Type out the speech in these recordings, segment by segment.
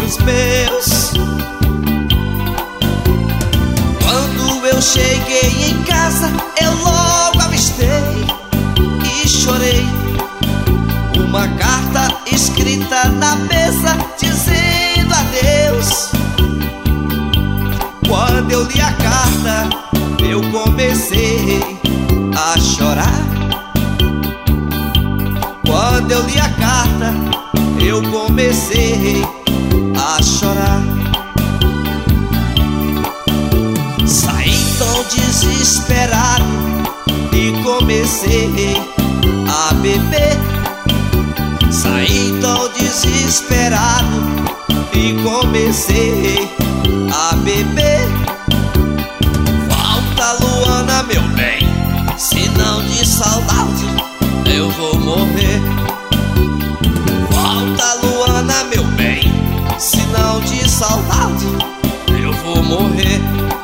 olhos meus. Quando eu cheguei em casa, eu logo avistei e chorei uma carta escrita na mesa dizendo adeus. Quando eu li a carta, eu comecei a chorar. Quando eu li a carta, eu comecei a chorar. Saí tão desesperado e comecei a beber. Saí tão desesperado e comecei a beber. Volta, Luana, meu bem, senão de saudade eu vou morrer. Volta, Luana, meu bem, senão de saudade eu vou morrer.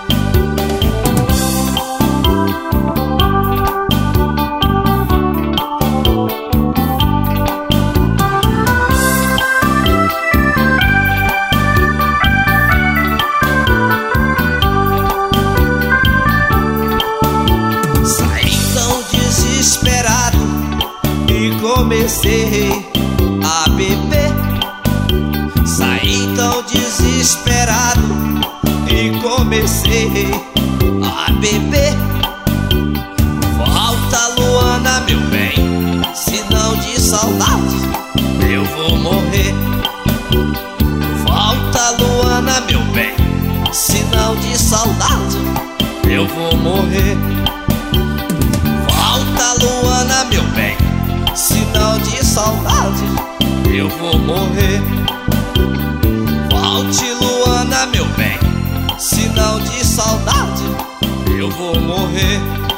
Comecei a beber. Saí tão desesperado e comecei a beber. Volta, Luana, meu bem, senão de saudade eu vou morrer. Volta, Luana, meu bem, senão de saudade eu vou morrer. Volta, Luana, meu bem, sinal de saudade eu vou morrer. Volte, Luana, meu bem, sinal de saudade eu vou morrer.